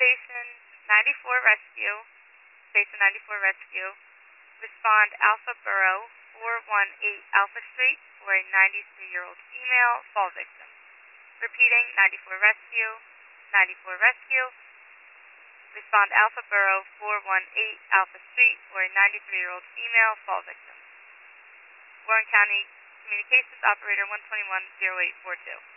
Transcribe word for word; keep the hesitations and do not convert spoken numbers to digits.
Station ninety-four Rescue, Station ninety-four Rescue, respond Alpha Borough, four one eight Alpha Street, for a ninety-three-year-old female fall victim. Repeating, ninety-four Rescue, ninety-four Rescue, respond Alpha Borough, four one eight Alpha Street, for a ninety-three-year-old female fall victim. Warren County Communications Operator one two one, zero eight four two.